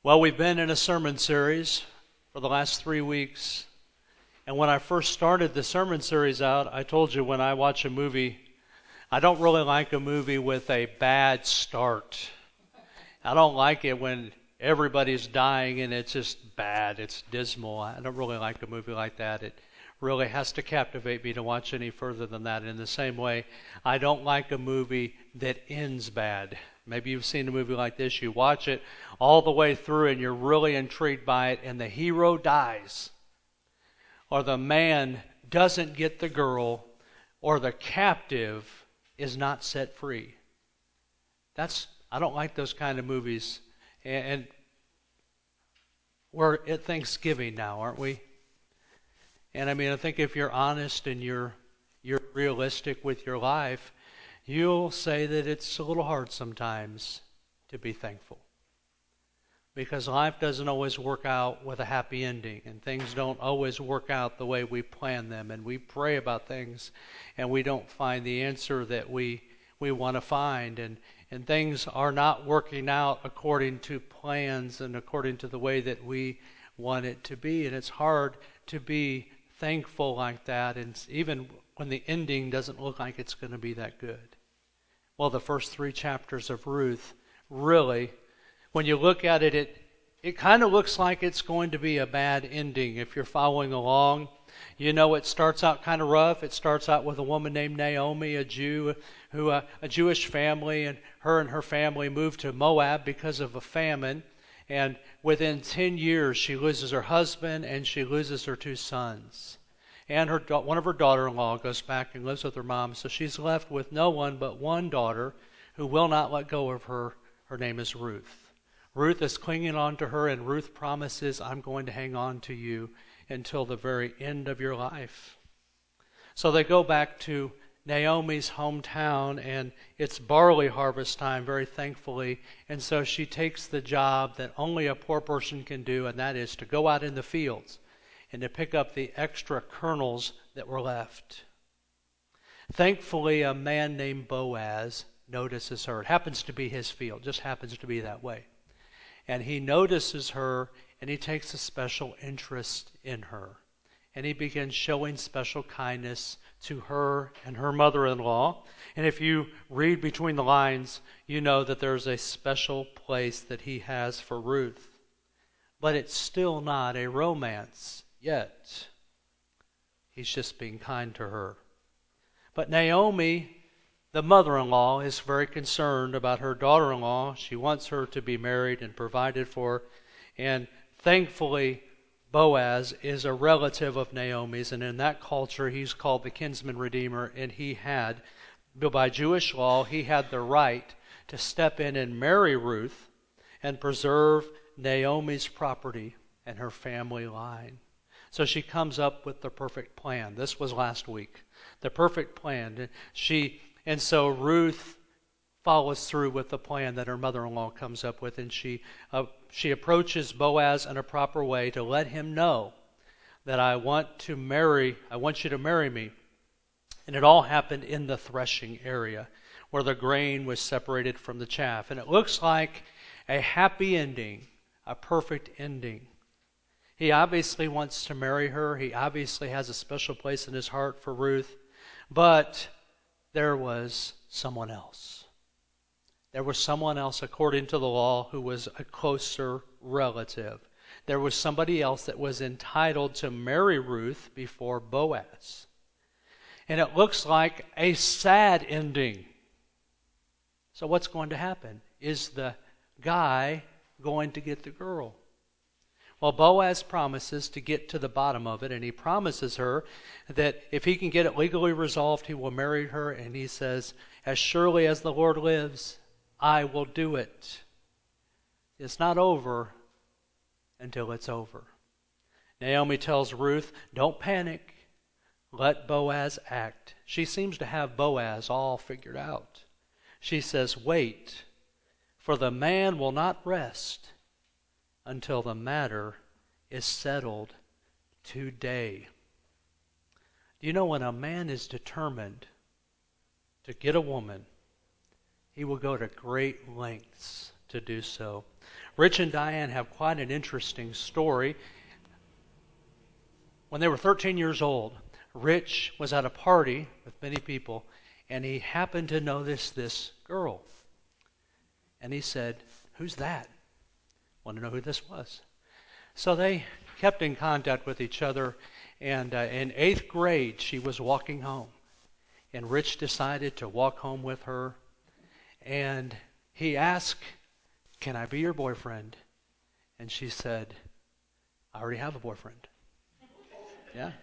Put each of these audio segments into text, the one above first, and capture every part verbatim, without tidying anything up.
Well, we've been in a sermon series for the last three weeks. And when I first started the sermon series out, I told you when I watch a movie, I don't really like a movie with a bad start. I don't like it when everybody's dying and it's just bad, it's dismal. I don't really like a movie like that. It really has to captivate me to watch any further than that. In the same way, I don't like a movie that ends bad. Maybe you've seen a movie like this, you watch it all the way through and you're really intrigued by it, and the hero dies, or the man doesn't get the girl, or the captive is not set free. That's I don't like those kind of movies. And, and we're at Thanksgiving now, aren't we? And I mean, I think if you're honest and you're you're realistic with your life, you'll say that it's a little hard sometimes to be thankful. Because life doesn't always work out with a happy ending, and things don't always work out the way we plan them, and we pray about things and we don't find the answer that we we want to find, and and things are not working out according to plans and according to the way that we want it to be. And it's hard to be thankful like that, and even when the ending doesn't look like it's going to be that good. Well, the first three chapters of Ruth, really, when you look at it, it, it kind of looks like it's going to be a bad ending if you're following along. You know, it starts out kind of rough. It starts out with a woman named Naomi, a Jew, who uh, a Jewish family, and her and her family moved to Moab because of a famine. And within ten years, she loses her husband and she loses her two sons. And her one of her daughter-in-law goes back and lives with her mom. So she's left with no one but one daughter who will not let go of her. Her name is Ruth. Ruth is clinging on to her, and Ruth promises, I'm going to hang on to you until the very end of your life. So they go back to Naomi's hometown, and it's barley harvest time, very thankfully. And so she takes the job that only a poor person can do, and that is to go out in the fields and to pick up the extra kernels that were left. Thankfully, a man named Boaz notices her. It happens to be his field, just happens to be that way. And he notices her, and he takes a special interest in her. And he begins showing special kindness to her and her mother-in-law. And if you read between the lines, you know that there's a special place that he has for Ruth. But it's still not a romance yet. He's just being kind to her. But Naomi, the mother-in-law, is very concerned about her daughter-in-law. She wants her to be married and provided for. And thankfully, Boaz is a relative of Naomi's, and in that culture, he's called the kinsman redeemer, and he had, by Jewish law, he had the right to step in and marry Ruth and preserve Naomi's property and her family line. So she comes up with the perfect plan. This was last week. The perfect plan. She and so Ruth follows through with the plan that her mother-in-law comes up with, and she uh, she approaches Boaz in a proper way to let him know that I want to marry, I want you to marry me. And it all happened in the threshing area where the grain was separated from the chaff. And it looks like a happy ending, a perfect ending. He obviously wants to marry her. He obviously has a special place in his heart for Ruth. But there was someone else. There was someone else, according to the law, who was a closer relative. There was somebody else that was entitled to marry Ruth before Boaz. And it looks like a sad ending. So what's going to happen? Is the guy going to get the girl? Well, Boaz promises to get to the bottom of it, and he promises her that if he can get it legally resolved, he will marry her. And he says, as surely as the Lord lives, I will do it. It's not over until it's over. Naomi tells Ruth, don't panic. Let Boaz act. She seems to have Boaz all figured out. She says, wait, for the man will not rest until the matter is settled today. Do you know when a man is determined to get a woman, he will go to great lengths to do so. Rich and Diane have quite an interesting story. When they were thirteen years old, Rich was at a party with many people, and he happened to notice this girl. And he said, "Who's that?" Want to know who this was. So they kept in contact with each other, and uh, in eighth grade, she was walking home. And Rich decided to walk home with her, and he asked, "Can I be your boyfriend?" And she said, "I already have a boyfriend." Yeah.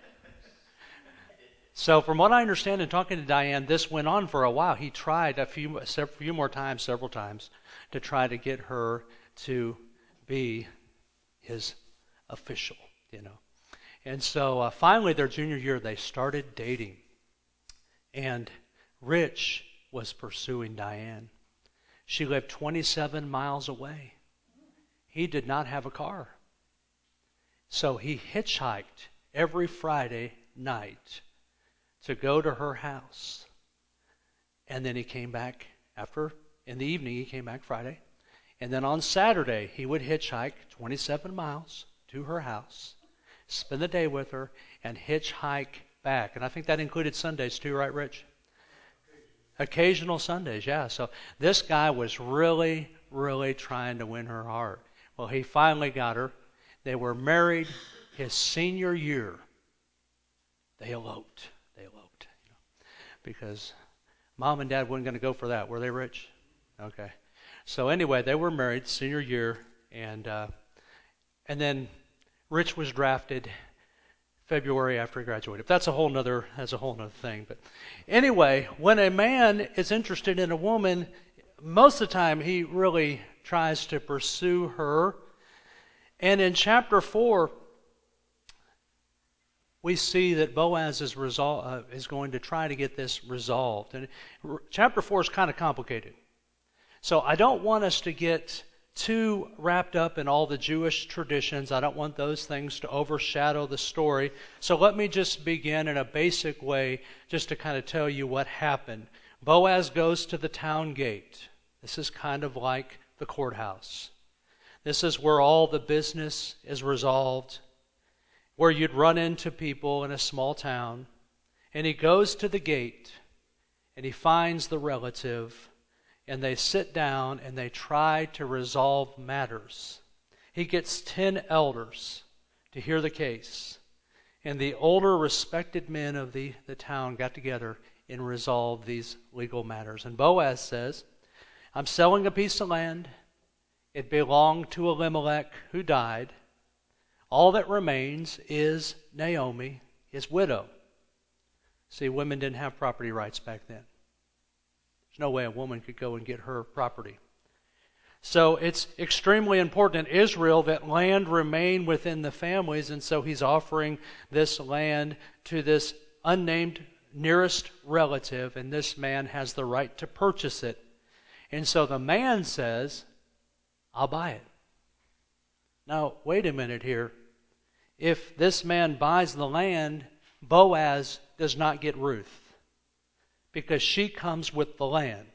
So from what I understand in talking to Diane, this went on for a while. He tried a few, a few more times, several times, to try to get her to be his official, you know. And so uh, finally, their junior year, they started dating. And Rich was pursuing Diane. She lived twenty-seven miles away. He did not have a car. So he hitchhiked every Friday night to go to her house. And then he came back after, in the evening, he came back Friday. And then on Saturday, he would hitchhike twenty-seven miles to her house, spend the day with her, and hitchhike back. And I think that included Sundays too, right, Rich? Occasional Sundays, yeah. So this guy was really, really trying to win her heart. Well, he finally got her. They were married his senior year. They eloped. They eloped. You know, because mom and dad weren't going to go for that. Were they, Rich? Okay. So anyway, they were married senior year, and uh, and then Rich was drafted February after he graduated. That's a whole nother that's a whole nother thing. But anyway, when a man is interested in a woman, most of the time he really tries to pursue her. And in chapter four, we see that Boaz is resol- uh, is going to try to get this resolved. And r- chapter four is kind of complicated. So I don't want us to get too wrapped up in all the Jewish traditions. I don't want those things to overshadow the story. So let me just begin in a basic way just to kind of tell you what happened. Boaz goes to the town gate. This is kind of like the courthouse. This is where all the business is resolved, where you'd run into people in a small town. And he goes to the gate, and he finds the relative, and they sit down and they try to resolve matters. He gets ten elders to hear the case. And the older respected men of the, the town got together and resolved these legal matters. And Boaz says, "I'm selling a piece of land. It belonged to Elimelech, who died. All that remains is Naomi, his widow." See, women didn't have property rights back then. There's no way a woman could go and get her property. So it's extremely important in Israel that land remain within the families, and so he's offering this land to this unnamed nearest relative, and this man has the right to purchase it. And so the man says, "I'll buy it." Now, wait a minute here. If this man buys the land, Boaz does not get Ruth, because she comes with the land.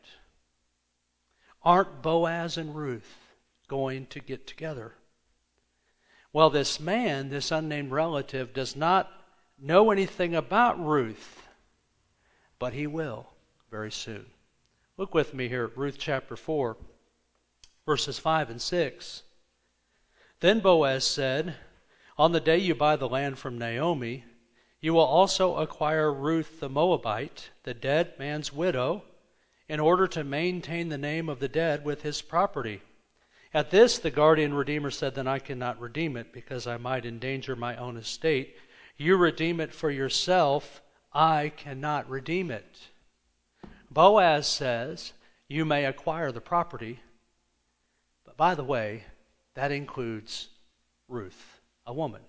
Aren't Boaz and Ruth going to get together? Well, this man, this unnamed relative, does not know anything about Ruth, but he will very soon. Look with me here at Ruth chapter four, verses five and six. Then Boaz said, "On the day you buy the land from Naomi, you will also acquire Ruth the Moabite, the dead man's widow, in order to maintain the name of the dead with his property." At this, the guardian redeemer said, "Then I cannot redeem it, because I might endanger my own estate. You redeem it for yourself. I cannot redeem it." Boaz says, "You may acquire the property." But by the way, that includes Ruth, a woman.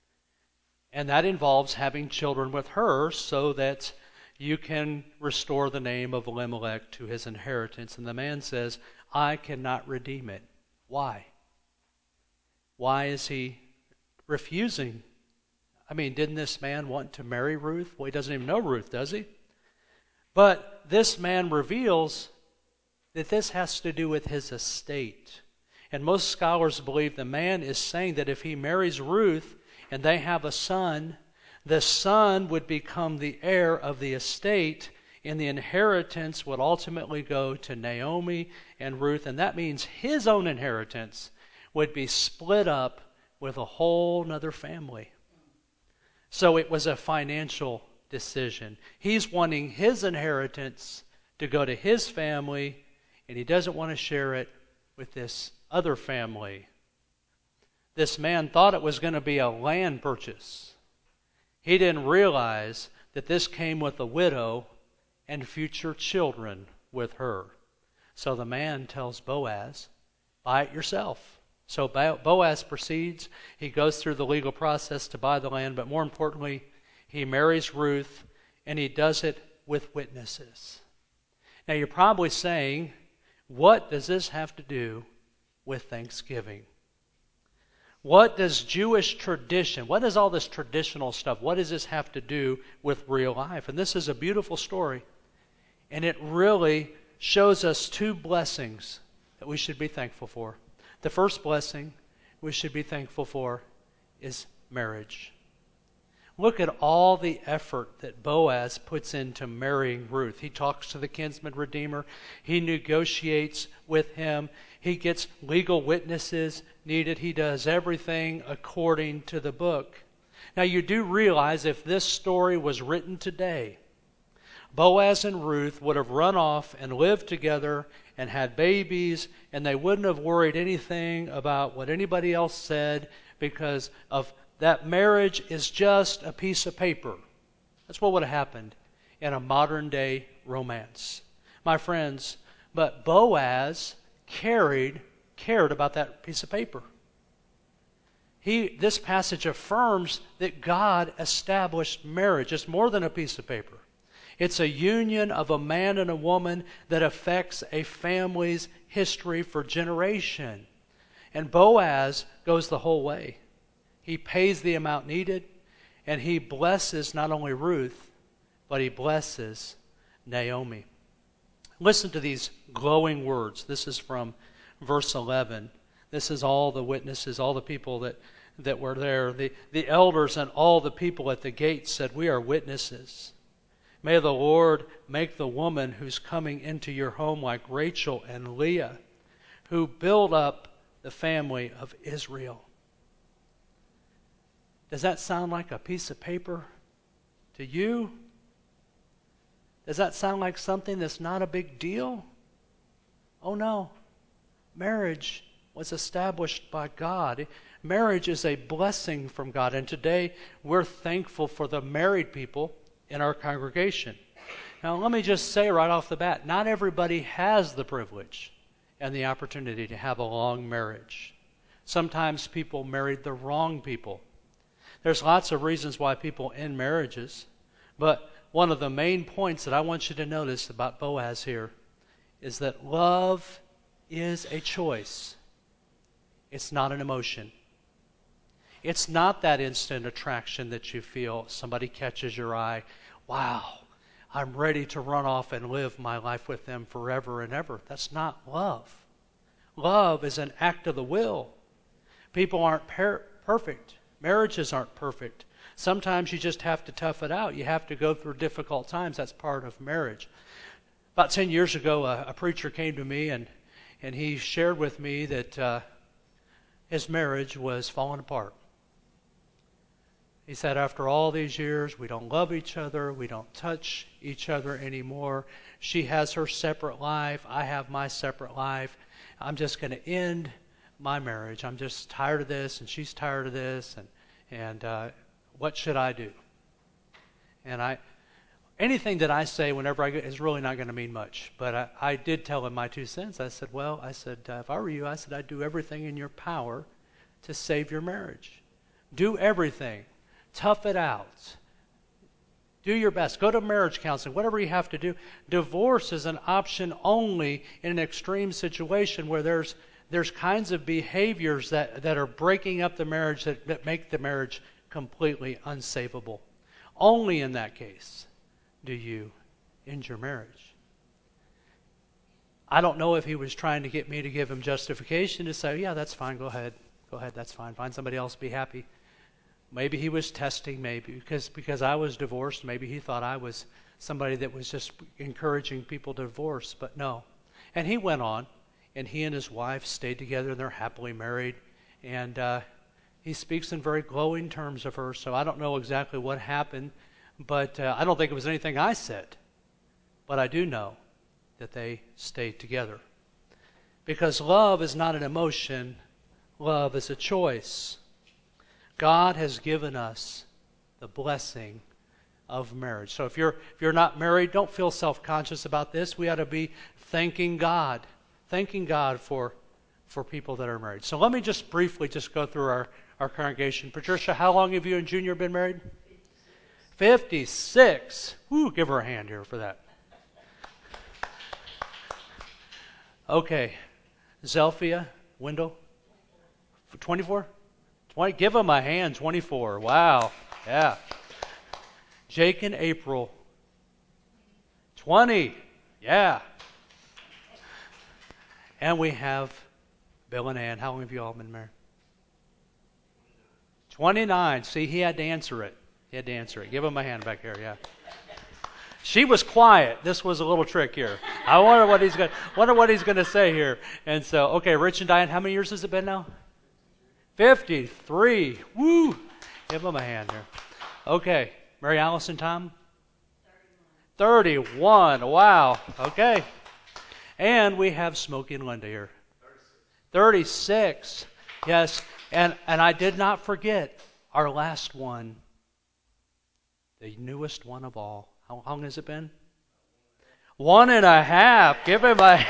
And that involves having children with her so that you can restore the name of Elimelech to his inheritance. And the man says, "I cannot redeem it." Why? Why is he refusing? I mean, didn't this man want to marry Ruth? Well, he doesn't even know Ruth, does he? But this man reveals that this has to do with his estate. And most scholars believe the man is saying that if he marries Ruth and they have a son, the son would become the heir of the estate, and the inheritance would ultimately go to Naomi and Ruth, and that means his own inheritance would be split up with a whole nother family. So it was a financial decision. He's wanting his inheritance to go to his family, and he doesn't want to share it with this other family. This man thought it was going to be a land purchase. He didn't realize that this came with a widow and future children with her. So the man tells Boaz, buy it yourself. So Boaz proceeds. He goes through the legal process to buy the land, but more importantly, he marries Ruth, and he does it with witnesses. Now you're probably saying, what does this have to do with Thanksgiving? What does Jewish tradition, what does all this traditional stuff, what does this have to do with real life? And this is a beautiful story, and it really shows us two blessings that we should be thankful for. The first blessing we should be thankful for is marriage. Look at all the effort that Boaz puts into marrying Ruth. He talks to the kinsman redeemer. He negotiates with him. He gets legal witnesses needed. He does everything according to the book. Now you do realize if this story was written today, Boaz and Ruth would have run off and lived together and had babies, and they wouldn't have worried anything about what anybody else said, because of that marriage is just a piece of paper. That's what would have happened in a modern day romance. My friends, but Boaz carried, cared about that piece of paper. He, this passage affirms that God established marriage. It's more than a piece of paper. It's a union of a man and a woman that affects a family's history for generation. And Boaz goes the whole way. He pays the amount needed, and he blesses not only Ruth, but he blesses Naomi. Listen to these glowing words. This is from verse eleven. This is all the witnesses, all the people that, that were there. The, the elders and all the people at the gate said, we are witnesses. May the Lord make the woman who's coming into your home like Rachel and Leah, who build up the family of Israel. Does that sound like a piece of paper to you? Does that sound like something that's not a big deal? Oh no. Marriage was established by God. Marriage is a blessing from God. And today we're thankful for the married people in our congregation. Now let me just say right off the bat, not everybody has the privilege and the opportunity to have a long marriage. Sometimes people married the wrong people. There's lots of reasons why people end marriages, but one of the main points that I want you to notice about Boaz here is that love is a choice. It's not an emotion. It's not that instant attraction that you feel. Somebody catches your eye. Wow, I'm ready to run off and live my life with them forever and ever. That's not love. Love is an act of the will. People aren't per- perfect. Marriages aren't perfect. Sometimes you just have to tough it out. You have to go through difficult times. That's part of marriage. About ten years ago, a, a preacher came to me and, and he shared with me that uh, his marriage was falling apart. He said, after all these years, we don't love each other. We don't touch each other anymore. She has her separate life. I have my separate life. I'm just going to end my marriage. I'm just tired of this, and she's tired of this, and and uh, what should I do? And I, anything that I say whenever I get is really not going to mean much. But I, I did tell him my two cents. I said, well, I said, uh, if I were you, I said, I'd do everything in your power to save your marriage. Do everything. Tough it out. Do your best. Go to marriage counseling, whatever you have to do. Divorce is an option only in an extreme situation where there's There's kinds of behaviors that, that are breaking up the marriage that, that make the marriage completely unsavable. Only in that case do you end your marriage. I don't know if he was trying to get me to give him justification to say, yeah, that's fine, go ahead. Go ahead, that's fine. Find somebody else, be happy. Maybe he was testing, maybe, because because I was divorced, maybe he thought I was somebody that was just encouraging people to divorce, but no. And he went on, and he and his wife stayed together, and they're happily married, and uh, he speaks in very glowing terms of her, so I don't know exactly what happened, but uh, I don't think it was anything I said, but I do know that they stayed together. Because love is not an emotion, love is a choice. God has given us the blessing of marriage. So if you're if you're not married, don't feel self-conscious about this. We ought to be thanking God, thanking God for for people that are married. So let me just briefly just go through our, our congregation. Patricia, how long have you and Junior been married? fifty-six. Woo, give her a hand here for that. Okay. Zelphia, Wendell, twenty-four? twenty, give them a hand, twenty-four. Wow. Yeah. Jake and April, twenty. Yeah. And we have Bill and Ann. How long have you all been married? twenty-nine. See, he had to answer it. He had to answer it. Give him a hand back here, yeah. She was quiet. This was a little trick here. I wonder what he's going wonder what he's going to say here. And so, okay, Rich and Diane, how many years has it been now? fifty-three. Woo! Give them a hand here. Okay, Mary Alice and Tom? thirty-one. Wow. Okay. And we have Smokey and Linda here. thirty-six. Yes. And and I did not forget our last one. The newest one of all. How long has it been? One and a half. Give him a...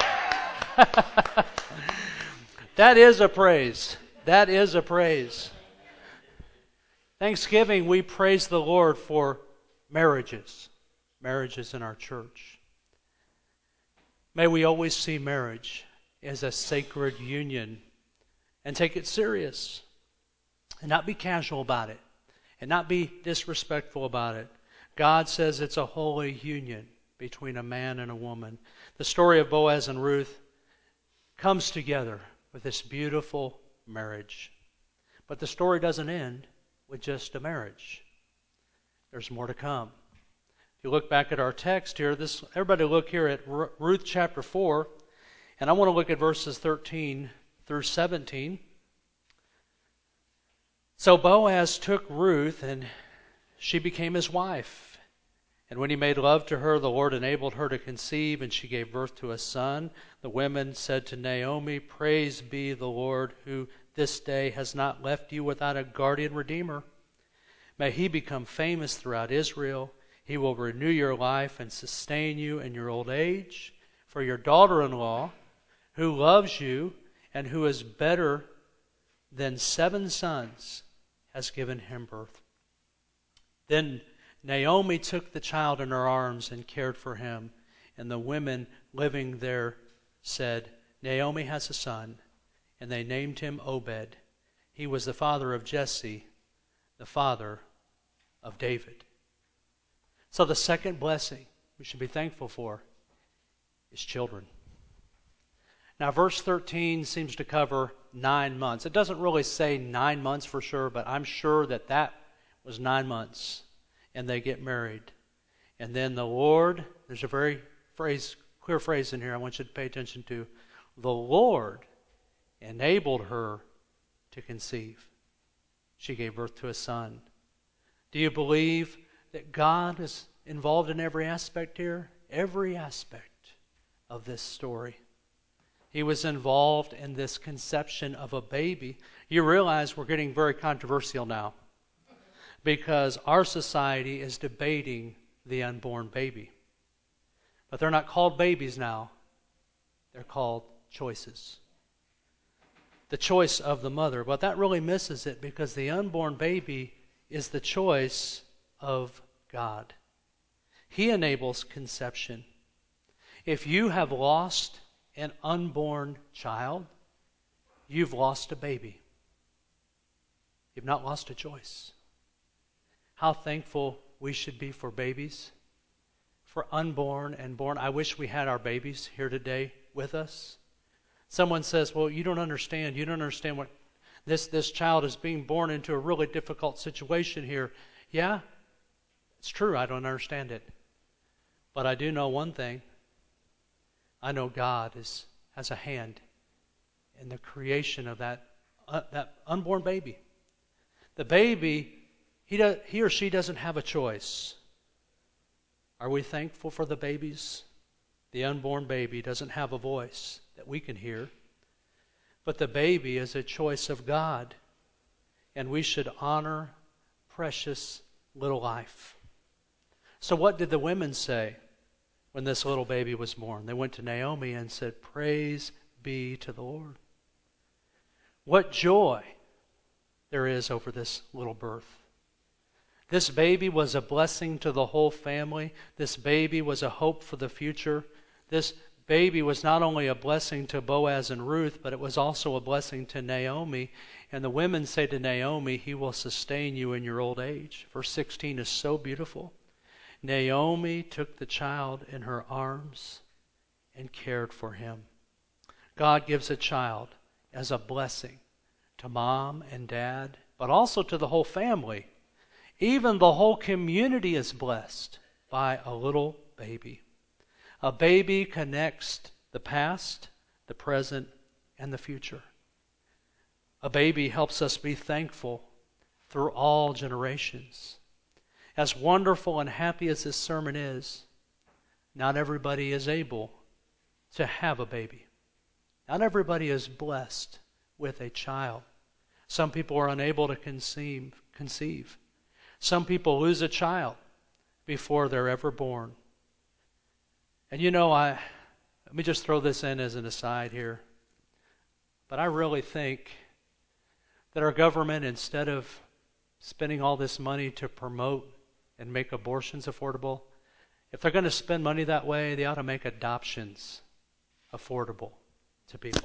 That is a praise. That is a praise. Thanksgiving, we praise the Lord for marriages. Marriages in our church. May we always see marriage as a sacred union and take it serious and not be casual about it and not be disrespectful about it. God says it's a holy union between a man and a woman. The story of Boaz and Ruth comes together with this beautiful marriage. But the story doesn't end with just a marriage. There's more to come. If you look back at our text here, this everybody look here at Ruth chapter four, and I want to look at verses thirteen through seventeen. So Boaz took Ruth, and she became his wife. And when he made love to her, the Lord enabled her to conceive, and she gave birth to a son. The women said to Naomi, "Praise be the Lord, who this day has not left you without a guardian redeemer. May he become famous throughout Israel. He will renew your life and sustain you in your old age. For your daughter-in-law, who loves you and who is better than seven sons, has given him birth." Then Naomi took the child in her arms and cared for him. And the women living there said, "Naomi has a son." And they named him Obed. He was the father of Jesse, the father of David. So the second blessing we should be thankful for is children. Now verse thirteen seems to cover nine months. It doesn't really say nine months for sure, but I'm sure that that was nine months. And they get married. And then the Lord, there's a very phrase, clear phrase in here I want you to pay attention to. The Lord enabled her to conceive. She gave birth to a son. Do you believe that God is involved in every aspect here? Every aspect of this story. He was involved in this conception of a baby. You realize we're getting very controversial now, because our society is debating the unborn baby. But they're not called babies now. They're called choices. The choice of the mother. But that really misses it, because the unborn baby is the choice of God. He enables conception. If you have lost an unborn child, you've lost a baby. You've not lost a choice. How thankful we should be for babies, for unborn and born. I wish we had our babies here today with us. Someone says, well, you don't understand. You don't understand what this, this child is being born into a really difficult situation here. Yeah, it's true. I don't understand it. But I do know one thing. I know God is, has a hand in the creation of that, uh, that unborn baby. The baby, he, does, he or she doesn't have a choice. Are we thankful for the babies? The unborn baby doesn't have a voice that we can hear. But the baby is a choice of God. And we should honor precious little life. So what did the women say when this little baby was born? They went to Naomi and said, praise be to the Lord. What joy there is over this little birth. This baby was a blessing to the whole family. This baby was a hope for the future. This baby was not only a blessing to Boaz and Ruth, but it was also a blessing to Naomi. And the women say to Naomi, he will sustain you in your old age. Verse sixteen is so beautiful. Naomi took the child in her arms and cared for him. God gives a child as a blessing to mom and dad, but also to the whole family. Even the whole community is blessed by a little baby. A baby connects the past, the present, and the future. A baby helps us be thankful through all generations. As wonderful and happy as this sermon is, not everybody is able to have a baby. Not everybody is blessed with a child. Some people are unable to conceive. conceive. Some people lose a child before they're ever born. And you know, I let me just throw this in as an aside here. But I really think that our government, instead of spending all this money to promote and make abortions affordable, if they're going to spend money that way, they ought to make adoptions affordable to people.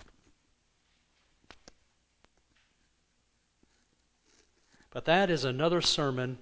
But that is another sermon,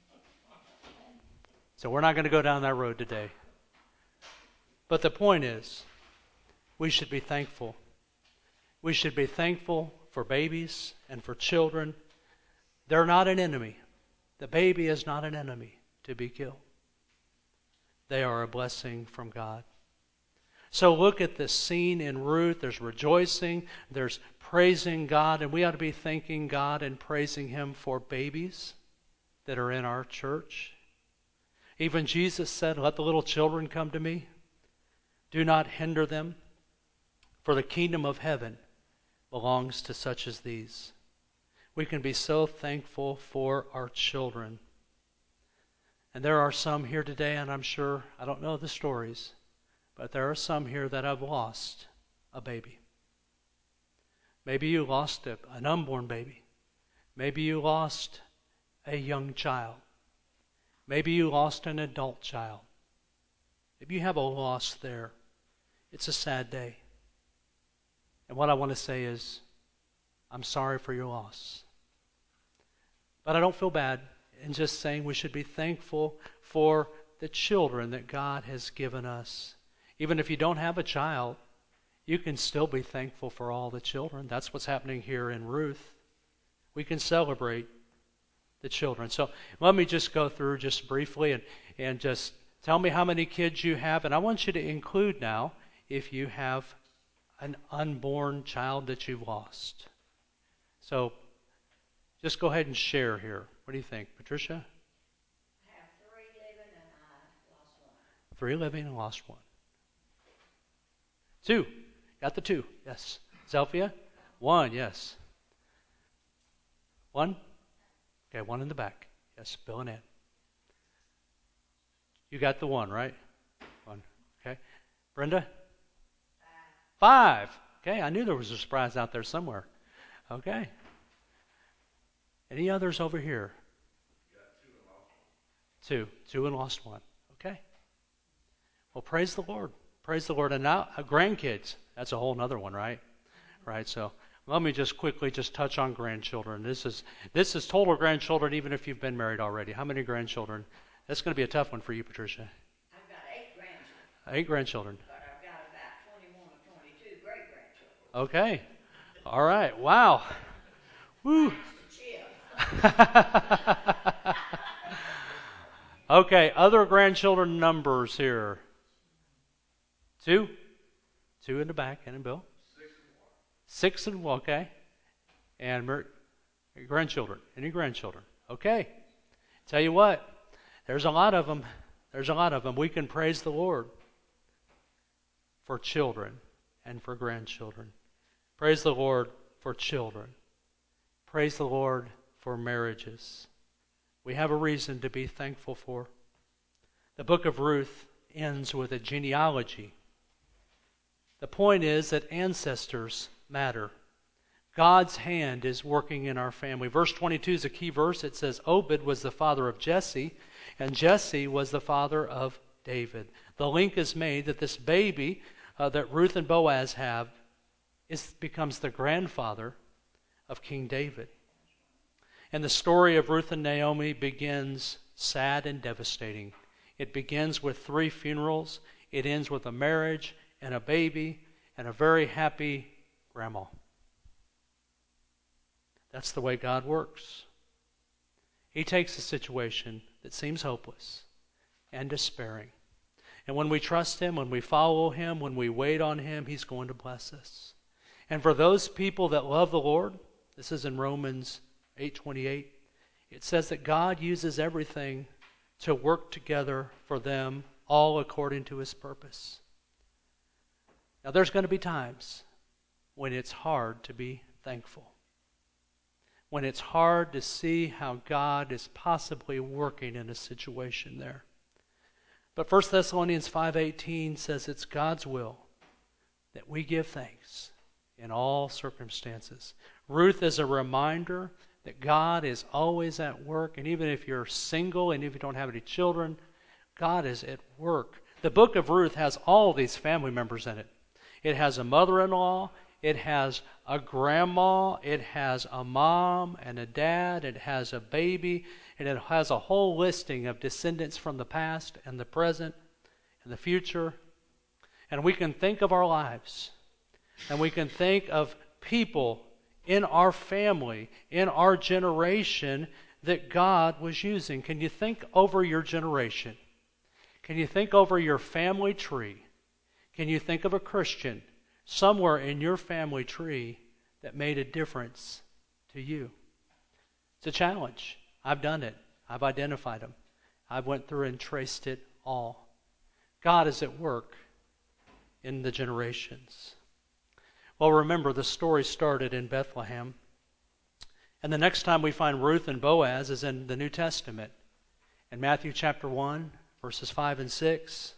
so we're not going to go down that road today. But the point is, we should be thankful. We should be thankful for babies and for children. They're not an enemy. The baby is not an enemy to be killed. They are a blessing from God. So look at this scene in Ruth. There's rejoicing. There's praising God. And we ought to be thanking God and praising Him for babies that are in our church. Even Jesus said, let the little children come to me. Do not hinder them, for the kingdom of heaven belongs to such as these. We can be so thankful for our children. And there are some here today, and I'm sure, I don't know the stories, but there are some here that have lost a baby. Maybe you lost a, an unborn baby. Maybe you lost a young child. Maybe you lost an adult child. Maybe you have a loss there. It's a sad day. And what I want to say is, I'm sorry for your loss. But I don't feel bad in just saying we should be thankful for the children that God has given us. Even if you don't have a child, you can still be thankful for all the children. That's what's happening here in Ruth. We can celebrate the children. So let me just go through just briefly and, and just tell me how many kids you have. And I want you to include now if you have an unborn child that you've lost. So just go ahead and share here. What do you think, Patricia? I have three living and I lost one. Three living and lost one. Two. Got the two. Yes. Zelphia? One, yes. One? Okay, one in the back. Yes, Bill and Ann. You got the one, right? One. Okay. Brenda? Five. Okay, I knew there was a surprise out there somewhere. Okay. Any others over here? Two. Two and lost one. Okay. Well, praise the Lord. Praise the Lord. And now, uh, grandkids. That's a whole other one, right? Right, so let me just quickly just touch on grandchildren. This is this is total grandchildren, even if you've been married already. How many grandchildren? That's going to be a tough one for you, Patricia. I've got eight grandchildren. Eight grandchildren. But I've got about twenty-one Okay. All right. Wow. Woo. Okay, other grandchildren numbers here. Two? Two in the back, and Bill? Six and one. Okay. And Mer- grandchildren. Any grandchildren? Okay. Tell you what, there's a lot of them. There's a lot of them. We can praise the Lord for children and for grandchildren. Praise the Lord for children. Praise the Lord for marriages. We have a reason to be thankful for. The book of Ruth ends with a genealogy. The point is that ancestors matter. God's hand is working in our family. Verse twenty-two is a key verse. It says, Obed was the father of Jesse, and Jesse was the father of David. The link is made that this baby uh, that Ruth and Boaz have is, becomes the grandfather of King David. And the story of Ruth and Naomi begins sad and devastating. It begins with three funerals. It ends with a marriage and a baby and a very happy grandma. That's the way God works. He takes a situation that seems hopeless and despairing. And when we trust Him, when we follow Him, when we wait on Him, He's going to bless us. And for those people that love the Lord, this is in Romans eight twenty-eight, it says that God uses everything to work together for them, all according to His purpose. Now there's going to be times when it's hard to be thankful. When it's hard to see how God is possibly working in a situation there. But First Thessalonians five eighteen says it's God's will that we give thanks in all circumstances. Ruth is a reminder that God is always at work, and even if you're single and if you don't have any children, God is at work. The book of Ruth has all these family members in it. It has a mother-in-law, it has a grandma, it has a mom and a dad, it has a baby, and it has a whole listing of descendants from the past and the present and the future. And we can think of our lives, and we can think of people in our family, in our generation that God was using. Can you think over your generation? Can you think over your family tree? Can you think of a Christian somewhere in your family tree that made a difference to you? It's a challenge. I've done it. I've identified them. I've went through and traced it all. God is at work in the generations. Well, remember, the story started in Bethlehem. And the next time we find Ruth and Boaz is in the New Testament. In Matthew chapter one, verses five and six,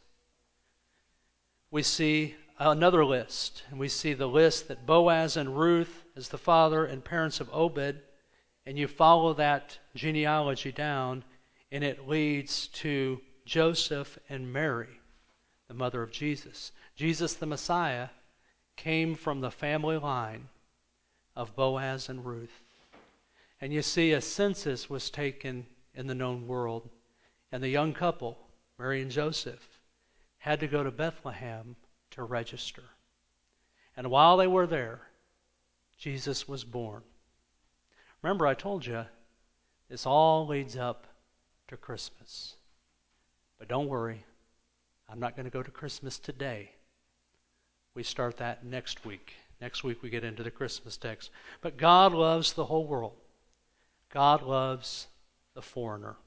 we see another list. And we see the list that Boaz and Ruth is the father and parents of Obed. And you follow that genealogy down, and it leads to Joseph and Mary, the mother of Jesus. Jesus the Messiah came from the family line of Boaz and Ruth. And you see a census was taken in the known world. And the young couple, Mary and Joseph, had to go to Bethlehem to register. And while they were there, Jesus was born. Remember, I told you, this all leads up to Christmas. But don't worry, I'm not going to go to Christmas today. We start that next week. Next week we get into the Christmas text. But God loves the whole world. God loves the foreigner.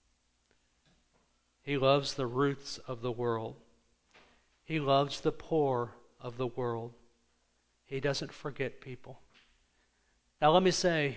He loves the Ruths of the world. He loves the poor of the world. He doesn't forget people. Now let me say,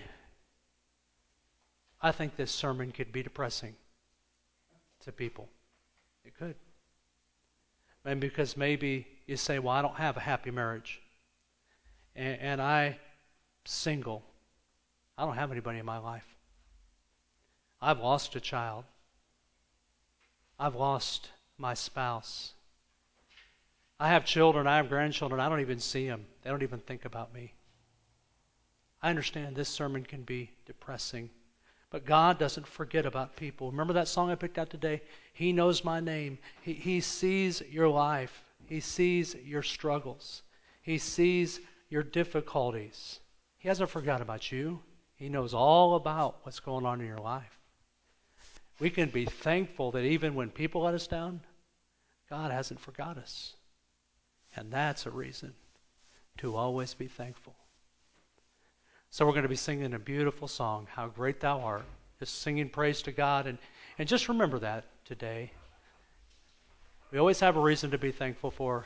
I think this sermon could be depressing to people. It could. And because maybe you say, well, I don't have a happy marriage. And, and I'm single. I don't have anybody in my life. I've lost a child. I've lost my spouse. I have children. I have grandchildren. I don't even see them. They don't even think about me. I understand this sermon can be depressing. But God doesn't forget about people. Remember that song I picked out today? He knows my name. He, he sees your life. He sees your struggles. He sees your difficulties. He hasn't forgotten about you. He knows all about what's going on in your life. We can be thankful that even when people let us down, God hasn't forgot us. And that's a reason to always be thankful. So we're going to be singing a beautiful song, How Great Thou Art. Just singing praise to God. And, and just remember that today. We always have a reason to be thankful for.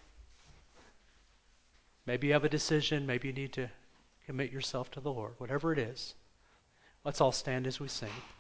Maybe you have a decision. Maybe you need to commit yourself to the Lord. Whatever it is. Let's all stand as we sing.